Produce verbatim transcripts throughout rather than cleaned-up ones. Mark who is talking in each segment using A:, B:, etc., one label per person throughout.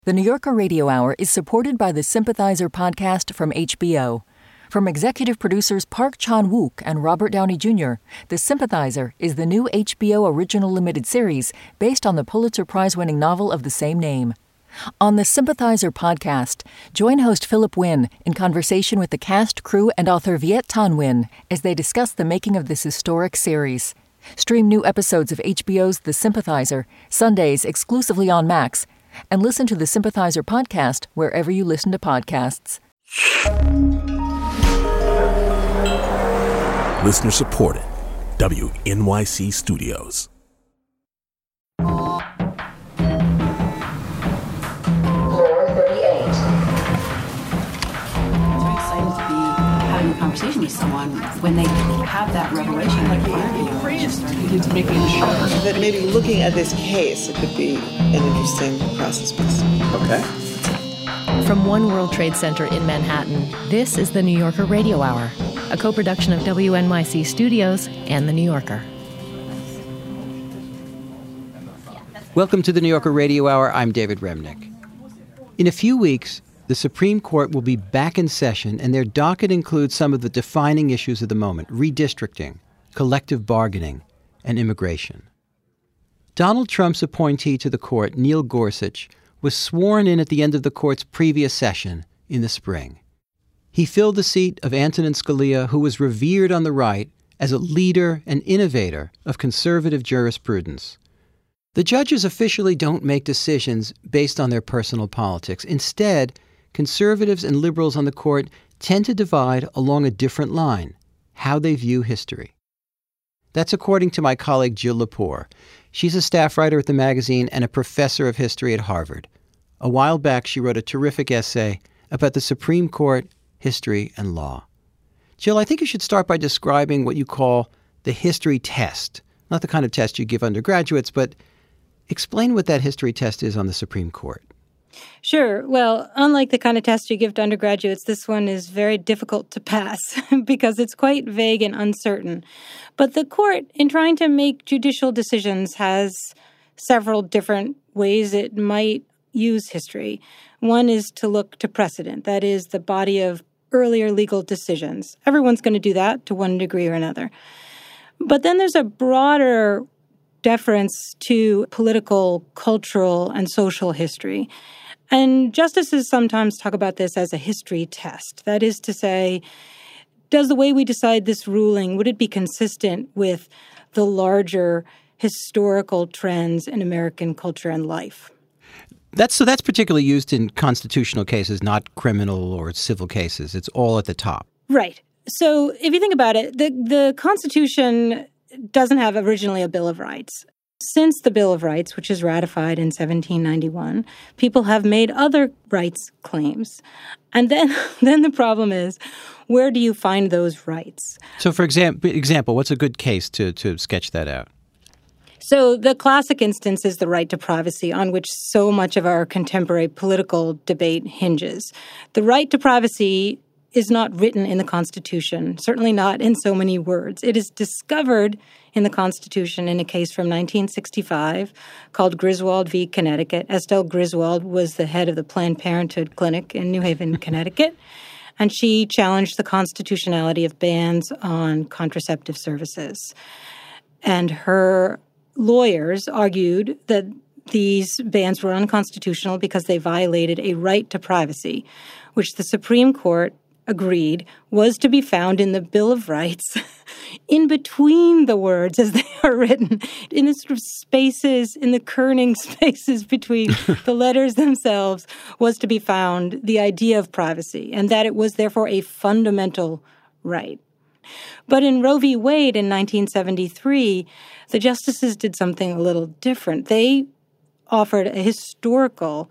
A: The New Yorker Radio Hour is supported by the Sympathizer podcast from H B O. From executive producers Park Chan-wook and Robert Downey Junior, The Sympathizer is the new H B O original limited series based on the Pulitzer Prize-winning novel of the same name. On the Sympathizer podcast, join host Philip Wynn in conversation with the cast, crew, and author Viet Thanh Nguyen as they discuss the making of this historic series. Stream new episodes of H B O's The Sympathizer, Sundays exclusively on Max, and listen to the Sympathizer podcast wherever you listen to podcasts.
B: Listener supported. W N Y C Studios.
C: Conversation with someone when they have that revelation like you to making sure
D: that maybe looking at this case, it could be an interesting process piece.
E: Okay. From One World Trade Center in Manhattan, this is the New Yorker Radio Hour, a co-production of W N Y C Studios and The New Yorker.
F: Welcome to the New Yorker Radio Hour. I'm David Remnick. In a few weeks, the Supreme Court will be back in session, and their docket includes some of the defining issues of the moment: redistricting, collective bargaining, and immigration. Donald Trump's appointee to the court, Neil Gorsuch, was sworn in at the end of the court's previous session in the spring. He filled the seat of Antonin Scalia, who was revered on the right as a leader and innovator of conservative jurisprudence. The judges officially don't make decisions based on their personal politics. Instead, conservatives and liberals on the court tend to divide along a different line: how they view history. That's according to my colleague Jill Lepore. She's a staff writer at the magazine and a professor of history at Harvard. A while back, she wrote a terrific essay about the Supreme Court, history, and law. Jill, I think you should start by describing what you call the history test. Not the kind of test you give undergraduates, but explain what that history test is on the Supreme Court.
G: Sure. Well, unlike the kind of test you give to undergraduates, this one is very difficult to pass because it's quite vague and uncertain. But the court, in trying to make judicial decisions, has several different ways it might use history. One is to look to precedent, that is, the body of earlier legal decisions. Everyone's going to do that to one degree or another. But then there's a broader deference to political, cultural, and social history. And justices sometimes talk about this as a history test. That is to say, does the way we decide this ruling, would it be consistent with the larger historical trends in American culture and life?
F: That's so that's particularly used in constitutional cases, not criminal or civil cases. It's all at the top.
G: Right. So if you think about it, the, the Constitution doesn't have originally a Bill of Rights. Since the Bill of Rights, which is ratified in seventeen ninety-one, people have made other rights claims. And then, then the problem is, where do you find those rights?
F: So, for example, example, what's a good case to, to sketch that out?
G: So the classic instance is the right to privacy, on which so much of our contemporary political debate hinges. The right to privacy is not written in the Constitution, certainly not in so many words. It is discovered in the Constitution in a case from nineteen sixty-five called Griswold v. Connecticut. Estelle Griswold was the head of the Planned Parenthood Clinic in New Haven, Connecticut, and she challenged the constitutionality of bans on contraceptive services. And her lawyers argued that these bans were unconstitutional because they violated a right to privacy, which the Supreme Court agreed was to be found in the Bill of Rights in between the words as they are written, in the sort of spaces, in the kerning spaces between the letters themselves, was to be found the idea of privacy, and that it was therefore a fundamental right. But in Roe v. Wade in nineteen seventy-three, the justices did something a little different. They offered a historical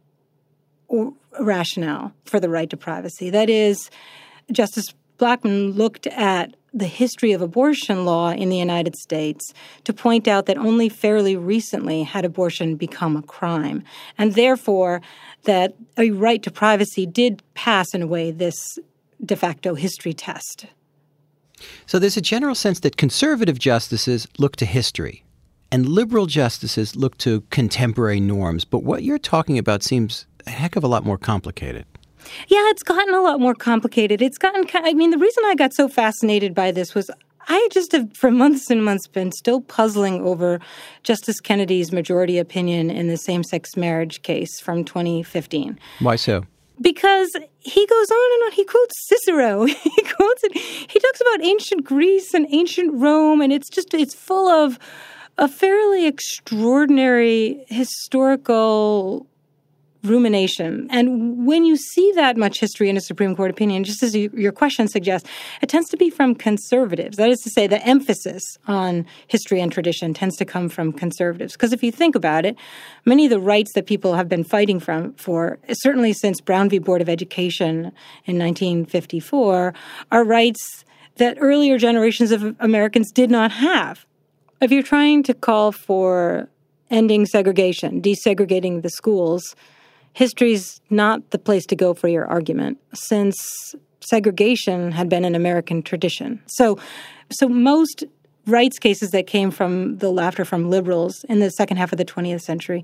G: rationale for the right to privacy. That is, Justice Blackmun looked at the history of abortion law in the United States to point out that only fairly recently had abortion become a crime, and therefore that a right to privacy did pass, in a way, this de facto history test.
F: So there's a general sense that conservative justices look to history and liberal justices look to contemporary norms. But what you're talking about seems a heck of a lot more complicated.
G: Yeah, it's gotten a lot more complicated. It's gotten, I mean, the reason I got so fascinated by this was I just have, for months and months, been still puzzling over Justice Kennedy's majority opinion in the same-sex marriage case from twenty fifteen.
F: Why so?
G: Because he goes on and on. He quotes Cicero. He quotes it. He talks about ancient Greece and ancient Rome, and it's just, it's full of a fairly extraordinary historical rumination. And when you see that much history in a Supreme Court opinion, just as you, your question suggests, it tends to be from conservatives. That is to say, the emphasis on history and tradition tends to come from conservatives. Because if you think about it, many of the rights that people have been fighting from for, certainly since Brown v. Board of Education in nineteen fifty-four, are rights that earlier generations of Americans did not have. If you're trying to call for ending segregation, desegregating the schools, history's not the place to go for your argument, since segregation had been an American tradition. So, so most rights cases that came from the laughter from liberals in the second half of the twentieth century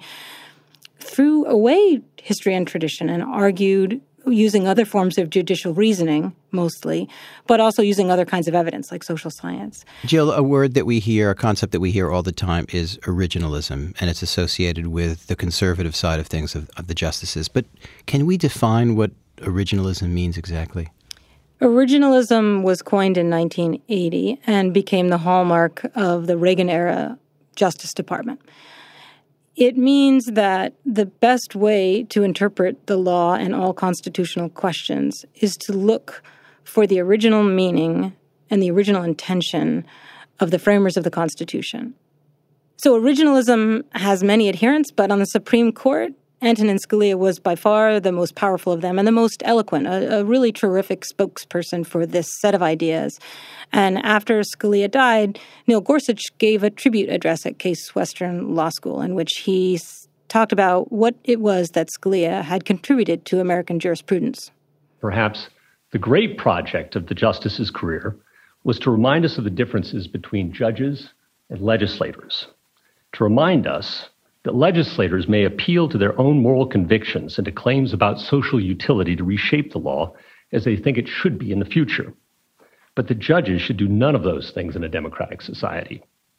G: threw away history and tradition and argued using other forms of judicial reasoning, mostly, but also using other kinds of evidence like social science.
F: Jill, a word that we hear, a concept that we hear all the time is originalism, and it's associated with the conservative side of things of, of the justices. But can we define what originalism means exactly?
G: Originalism was coined in nineteen eighty and became the hallmark of the Reagan-era Justice Department. It means that the best way to interpret the law and all constitutional questions is to look for the original meaning and the original intention of the framers of the Constitution. So originalism has many adherents, but on the Supreme Court, Antonin Scalia was by far the most powerful of them and the most eloquent, a, a really terrific spokesperson for this set of ideas. And after Scalia died, Neil Gorsuch gave a tribute address at Case Western Law School in which he s- talked about what it was that Scalia had contributed to American jurisprudence.
H: Perhaps the great project of the justice's career was to remind us of the differences between judges and legislators, to remind us that legislators may appeal to their own moral convictions and to claims about social utility to reshape the law as they think it should be in the future. But the judges should do none of those things in a democratic society.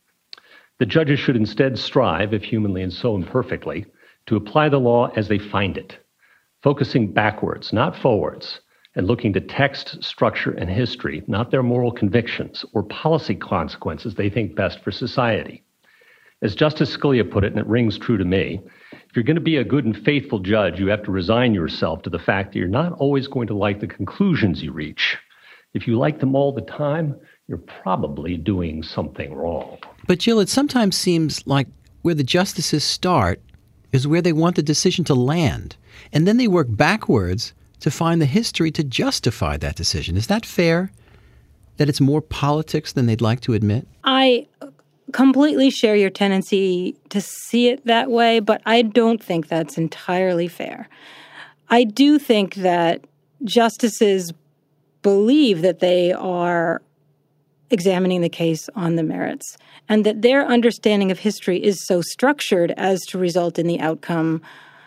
H: The judges should instead strive, if humanly and so imperfectly, to apply the law as they find it, focusing backwards, not forwards, and looking to text, structure, and history, not their moral convictions or policy consequences they think best for society. As Justice Scalia put it, and it rings true to me, if you're going to be a good and faithful judge, you have to resign yourself to the fact that you're not always going to like the conclusions you reach. If you like them all the time, you're probably doing something wrong.
F: But Jill, it sometimes seems like where the justices start is where they want the decision to land. And then they work backwards to find the history to justify that decision. Is that fair? That it's more politics than they'd like to admit?
G: I completely share your tendency to see it that way, but I don't think that's entirely fair. I do think that justices believe that they are examining the case on the merits and that their understanding of history is so structured as to result in the outcome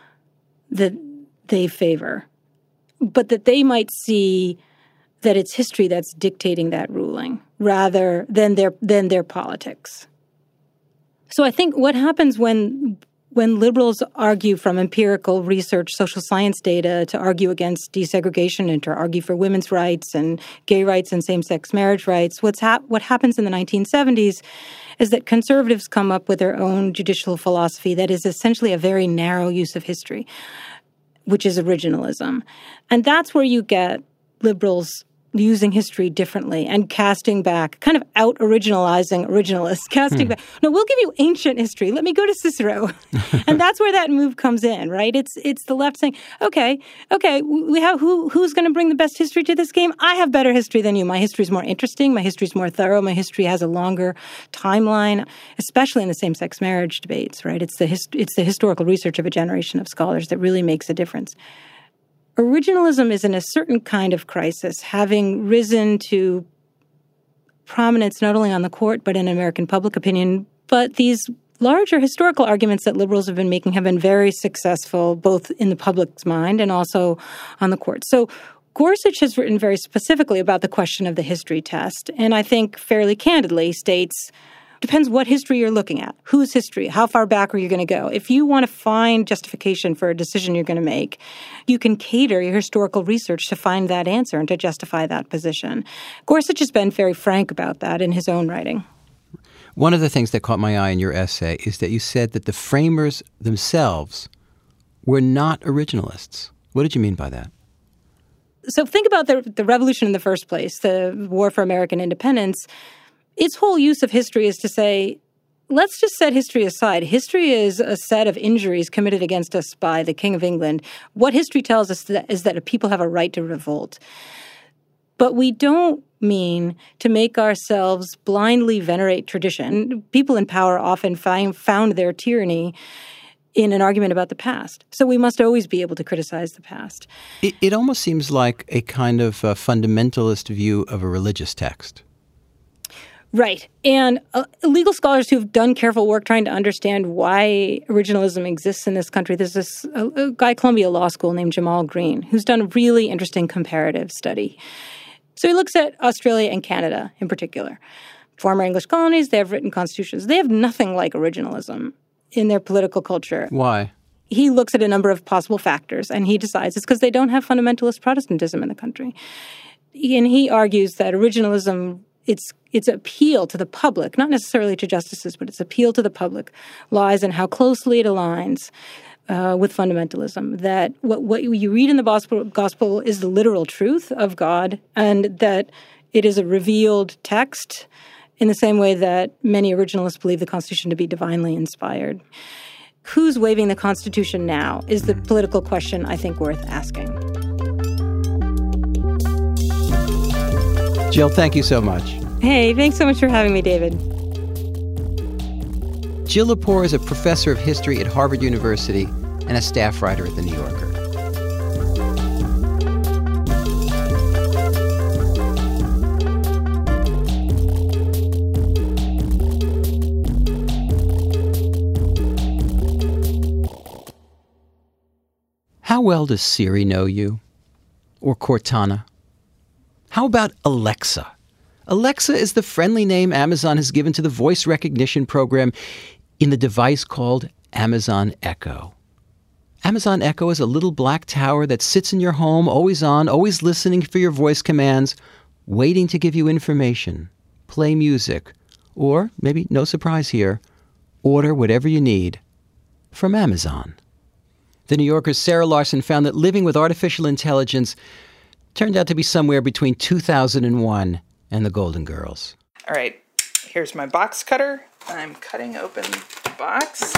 G: that they favor, but that they might see that it's history that's dictating that ruling rather than their than their politics. So I think what happens when when liberals argue from empirical research, social science data, to argue against desegregation and to argue for women's rights and gay rights and same-sex marriage rights, what's hap- what happens in the nineteen seventies is that conservatives come up with their own judicial philosophy that is essentially a very narrow use of history, which is originalism. And that's where you get liberals using history differently and casting back, kind of out-originalizing originalists, casting hmm. back. No, we'll give you ancient history. Let me go to Cicero. And that's where that move comes in, right? It's it's the left saying, okay, okay, we have who who's going to bring the best history to this game? I have better history than you. My history is more interesting. My history is more thorough. My history has a longer timeline, especially in the same-sex marriage debates, right? It's the hist- it's the historical research of a generation of scholars that really makes a difference. Originalism is in a certain kind of crisis, having risen to prominence not only on the court but in American public opinion. But these larger historical arguments that liberals have been making have been very successful, both in the public's mind and also on the court. So Gorsuch has written very specifically about the question of the history test, and I think fairly candidly states, depends what history you're looking at. Whose history? How far back are you going to go? If you want to find justification for a decision you're going to make, you can cater your historical research to find that answer and to justify that position. Gorsuch has been very frank about that in his own writing.
F: One of the things that caught my eye in your essay is that you said that the framers themselves were not originalists. What did you mean by that?
G: So think about the, the revolution in the first place, the war for American independence. Its whole use of history is to say, let's just set history aside. History is a set of injuries committed against us by the King of England. What history tells us is that people have a right to revolt. But we don't mean to make ourselves blindly venerate tradition. People in power often find, found their tyranny in an argument about the past. So we must always be able to criticize the past.
F: It, it almost seems like a kind of uh, fundamentalist view of a religious text.
G: Right. And uh, legal scholars who've done careful work trying to understand why originalism exists in this country, there's this a, a guy at Columbia Law School named Jamal Green, who's done a really interesting comparative study. So he looks at Australia and Canada in particular. Former English colonies, they have written constitutions. They have nothing like originalism in their political culture.
F: Why?
G: He looks at a number of possible factors, and he decides it's because they don't have fundamentalist Protestantism in the country. And he argues that originalism, its its appeal to the public, not necessarily to justices, but its appeal to the public, lies in how closely it aligns uh, with fundamentalism. That what, what you read in the gospel, gospel is the literal truth of God, and that it is a revealed text in the same way that many originalists believe the Constitution to be divinely inspired. Who's waiving the Constitution now is the political question I think worth asking.
F: Jill, thank you so much.
G: Hey, thanks so much for having me, David.
F: Jill Lepore is a professor of history at Harvard University and a staff writer at The New Yorker. How well does Siri know you? Or Cortana? How about Alexa? Alexa is the friendly name Amazon has given to the voice recognition program in the device called Amazon Echo. Amazon Echo is a little black tower that sits in your home, always on, always listening for your voice commands, waiting to give you information, play music, or, maybe no surprise here, order whatever you need from Amazon. The New Yorker's Sarah Larson found that living with artificial intelligence turned out to be somewhere between two thousand one and the Golden Girls.
I: All right, here's my box cutter. I'm cutting open the box.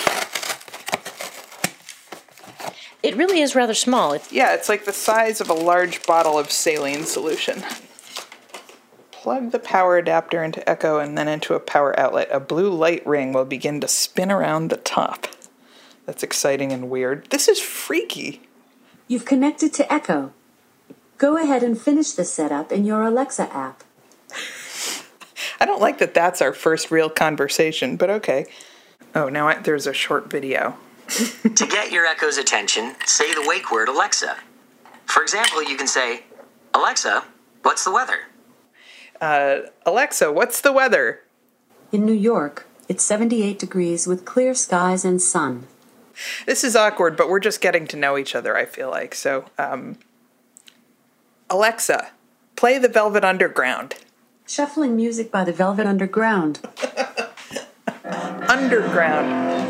E: It really is rather small. It's-
I: yeah, it's like the size of a large bottle of saline solution. Plug the power adapter into Echo and then into a power outlet. A blue light ring will begin to spin around the top. That's exciting and weird. This is freaky.
J: You've connected to Echo. Go ahead and finish the setup in your Alexa app.
I: I don't like that that's our first real conversation, but okay. Oh, now I, there's a short video.
K: To get your Echo's attention, say the wake word Alexa. For example, you can say, Alexa, what's the weather?
I: Uh, Alexa, what's the weather?
J: In New York, it's seventy-eight degrees with clear skies and sun.
I: This is awkward, but we're just getting to know each other, I feel like. So, um, Alexa, play the Velvet Underground.
J: Shuffling music by the Velvet Underground.
I: Underground.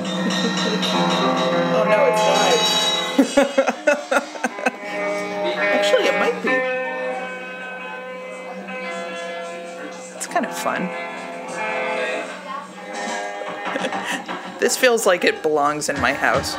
I: Oh no, it's live. Actually, it might be. It's kind of fun. This feels like it belongs in my house.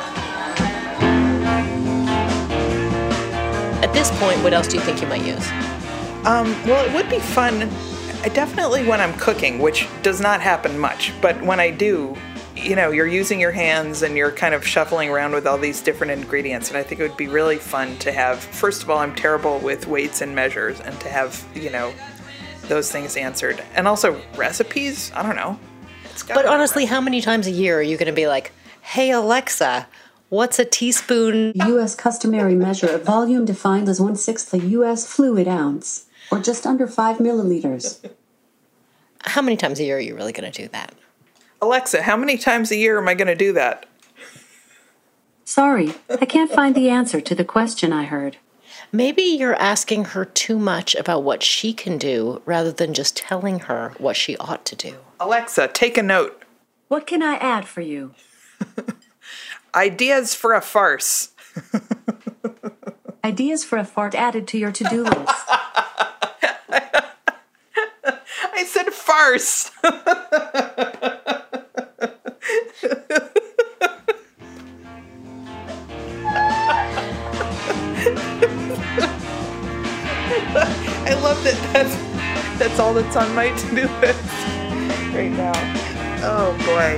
E: At this point, what else do you think you might use?
I: Um, well, it would be fun, I definitely when I'm cooking, which does not happen much, but when I do, you know, you're using your hands and you're kind of shuffling around with all these different ingredients, and I think it would be really fun to have, first of all, I'm terrible with weights and measures, and to have, you know, those things answered. And also recipes, I don't know.
E: But honestly, how many times a year are you going to be like, hey, Alexa, what's a teaspoon?
J: U S customary measure of volume defined as one-sixth a U S fluid ounce, or just under five milliliters.
E: How many times a year are you really going to do that?
I: Alexa, how many times a year am I going to do that?
J: Sorry, I can't find the answer to the question I heard.
E: Maybe you're asking her too much about what she can do rather than just telling her what she ought to do.
I: Alexa, take a note.
J: What can I add for you?
I: Ideas for a farce.
J: Ideas for a fart added to your to-do list.
I: I said farce. I love that that's, that's all that's on my to-do list right now. Oh, boy.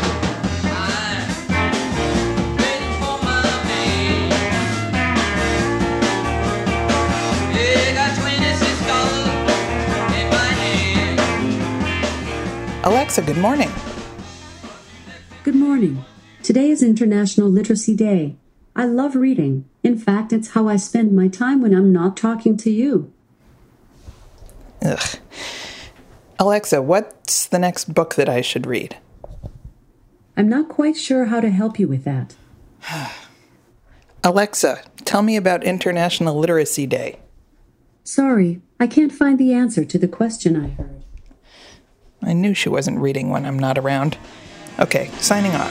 I: Alexa, good morning.
J: Good morning. Today is International Literacy Day. I love reading. In fact, it's how I spend my time when I'm not talking to you.
I: Ugh. Alexa, what's the next book that I should read?
J: I'm not quite sure how to help you with that.
I: Alexa, tell me about International Literacy Day.
J: Sorry, I can't find the answer to the question I heard.
I: I knew she wasn't reading when I'm not around. Okay, signing off.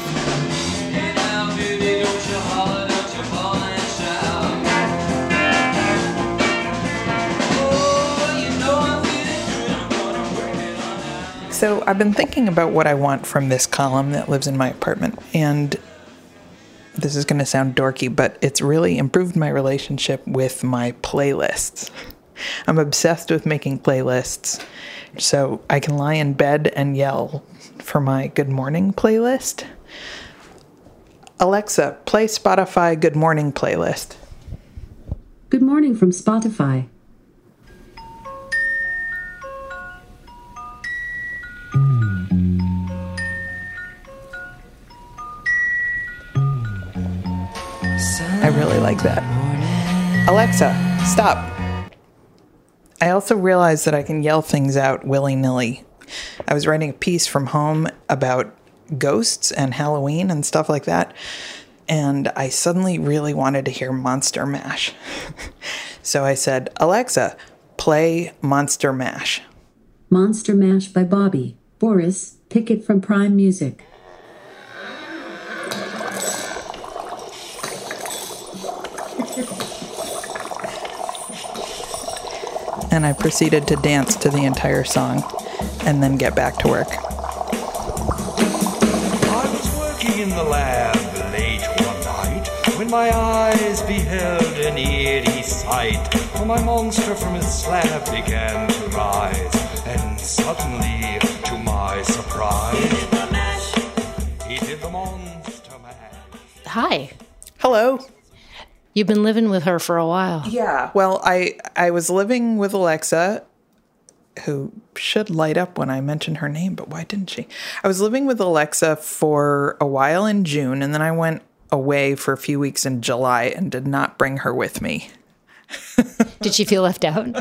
I: So I've been thinking about what I want from this column that lives in my apartment, and this is going to sound dorky, but it's really improved my relationship with my playlists. I'm obsessed with making playlists, so I can lie in bed and yell for my Good Morning playlist. Alexa, play Spotify Good Morning playlist.
J: Good morning from Spotify.
I: I really like that. Alexa, stop. I also realized that I can yell things out willy-nilly. I was writing a piece from home about ghosts and Halloween and stuff like that, and I suddenly really wanted to hear Monster Mash. So I said, Alexa, play Monster Mash.
J: Monster Mash by Bobby. Boris, pick it from Prime Music.
I: And I proceeded to dance to the entire song and then get back to work.
L: I was working in the lab late one night when my eyes beheld an eerie sight. For my monster from his slab began to rise, and suddenly, to my surprise, he did the monster mash.
E: Hi.
I: Hello.
E: You've been living with her for a while.
I: Yeah, well, I, I was living with Alexa, who should light up when I mention her name, but why didn't she? I was living with Alexa for a while in June, and then I went away for a few weeks in July and did not bring her with me.
E: Did she feel left out?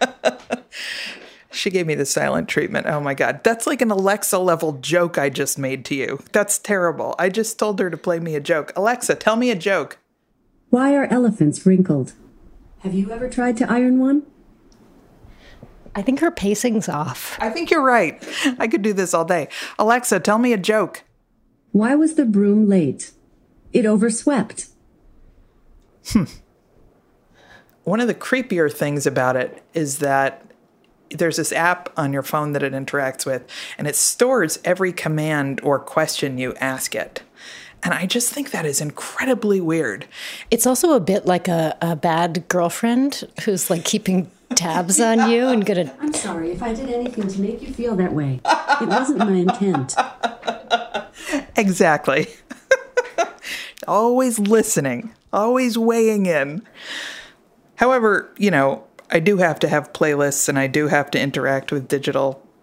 I: She gave me the silent treatment. Oh my God. That's like an Alexa level joke I just made to you. That's terrible. I just told her to play me a joke. Alexa, tell me a joke.
J: Why are elephants wrinkled? Have you ever tried to iron one?
E: I think her pacing's off.
I: I think you're right. I could do this all day. Alexa, tell me a joke.
J: Why was the broom late? It overswept.
I: Hmm. One of the creepier things about it is that there's this app on your phone that it interacts with, and it stores every command or question you ask it. And I just think that is incredibly weird.
E: It's also a bit like a, a bad girlfriend who's like keeping tabs on you and gonna...
J: I'm sorry if I did anything to make you feel that way. It wasn't my intent.
I: Exactly. Always listening, always weighing in. However, you know, I do have to have playlists and I do have to interact with digital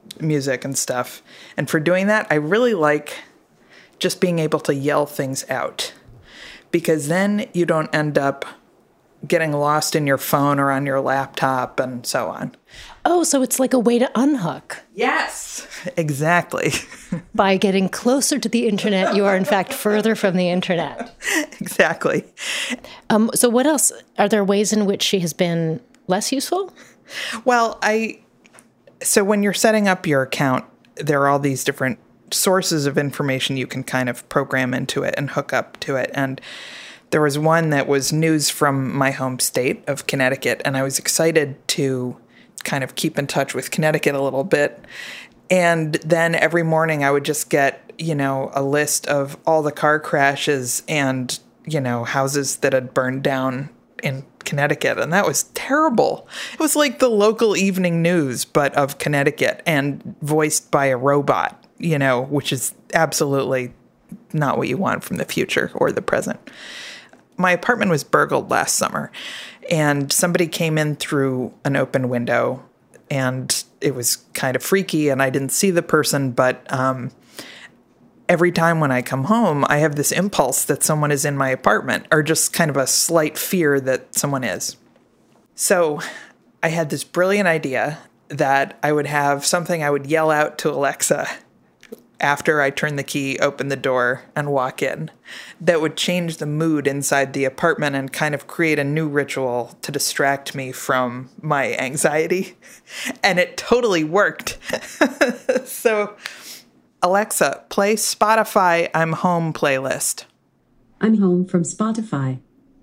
I: music and stuff. And for doing that, I really like just being able to yell things out, because then you don't end up getting lost in your phone or on your laptop and so on.
E: Oh, so it's like a way to unhook.
I: Yes, exactly.
E: By getting closer to the internet, you are in fact further from the internet.
I: Exactly.
E: Um, so what else? Are there ways in which she has been less useful?
I: Well, I, so when you're setting up your account, there are all these different sources of information you can kind of program into it and hook up to it. And there was one that was news from my home state of Connecticut, and I was excited to kind of keep in touch with Connecticut a little bit. And then every morning I would just get, you know, a list of all the car crashes and, you know, houses that had burned down in Connecticut. And that was terrible. It was like the local evening news, but of Connecticut and voiced by a robot, you know, which is absolutely not what you want from the future or the present. My apartment was burgled last summer, and somebody came in through an open window, and it was kind of freaky, and I didn't see the person, but um, every time when I come home, I have this impulse that someone is in my apartment, or just kind of a slight fear that someone is. So I had this brilliant idea that I would have something I would yell out to Alexa after I turn the key, open the door, and walk in, that would change the mood inside the apartment and kind of create a new ritual to distract me from my anxiety. And it totally worked. So, Alexa, play Spotify I'm Home playlist.
J: I'm home from Spotify.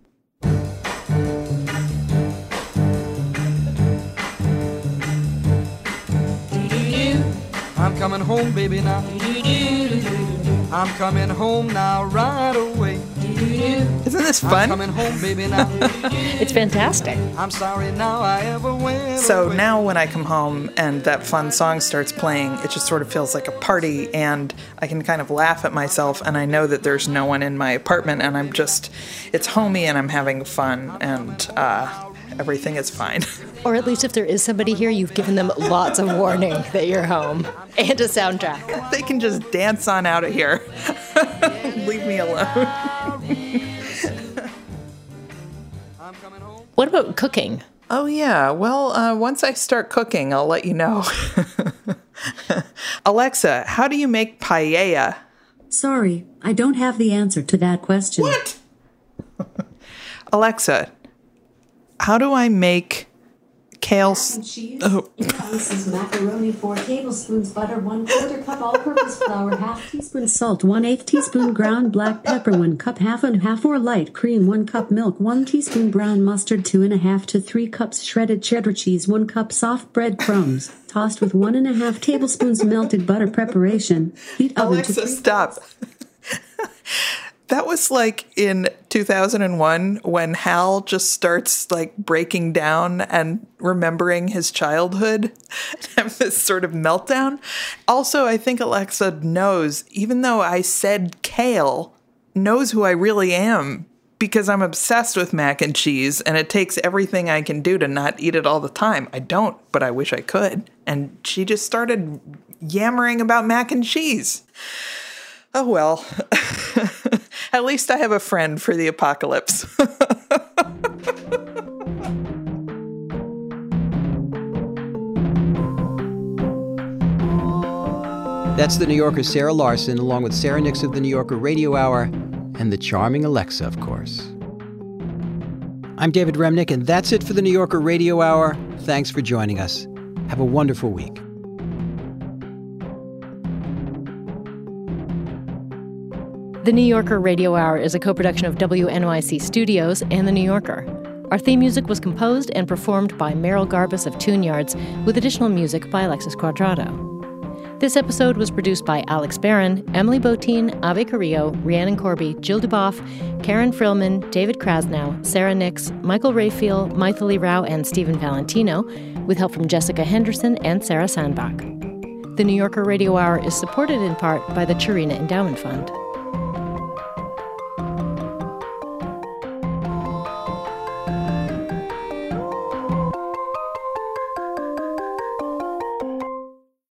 L: I'm coming home, baby, now. I'm coming home now right away.
I: Isn't this fun?
L: I'm coming home, baby, now.
E: It's fantastic.
L: I'm sorry now I ever went
I: So
L: away.
I: now when I come home and that fun song starts playing, it just sort of feels like a party, and I can kind of laugh at myself, and I know that there's no one in my apartment, and I'm just, it's homey, and I'm having fun, and uh, everything is fine.
E: Or at least if there is somebody here, you've given them lots of warning that you're home and a soundtrack.
I: They can just dance on out of here. Leave me alone.
E: What about cooking?
I: Oh, yeah. Well, uh, once I start cooking, I'll let you know. Alexa, how do you make paella?
J: Sorry, I don't have the answer to that question.
I: What? Alexa, how do I make kale...
J: Mac and cheese,
I: oh.
J: eight ounces macaroni, four tablespoons butter, one quarter cup all-purpose flour, half teaspoon salt, one eighth teaspoon ground black pepper, one cup half and half or light cream, one cup milk, one teaspoon brown mustard, two and a half to three cups shredded cheddar cheese, one cup soft bread crumbs, tossed with one and a half tablespoons melted butter. Preparation: heat oven
I: Alexa,
J: to three
I: stop. That was like in two thousand one when Hal just starts like breaking down and remembering his childhood and have this sort of meltdown. Also, I think Alexa knows, even though I said kale, knows who I really am, because I'm obsessed with mac and cheese, and it takes everything I can do to not eat it all the time. I don't, but I wish I could. And she just started yammering about mac and cheese. Oh, well. At least I have a friend for the apocalypse.
F: That's the New Yorker Sarah Larson, along with Sarah Nix of the New Yorker Radio Hour, and the charming Alexa, of course. I'm David Remnick, and that's it for the New Yorker Radio Hour. Thanks for joining us. Have a wonderful week.
E: The New Yorker Radio Hour is a co-production of W N Y C Studios and The New Yorker. Our theme music was composed and performed by Merrill Garbus of Tune Yards, with additional music by Alexis Quadrado. This episode was produced by Alex Barron, Emily Botein, Ave Carrillo, Rhiannon Corby, Jill Duboff, Karen Frillman, David Krasnow, Sarah Nix, Michael Rayfield, Maithili Rao, and Stephen Valentino, with help from Jessica Henderson and Sarah Sandbach. The New Yorker Radio Hour is supported in part by the Churina Endowment Fund.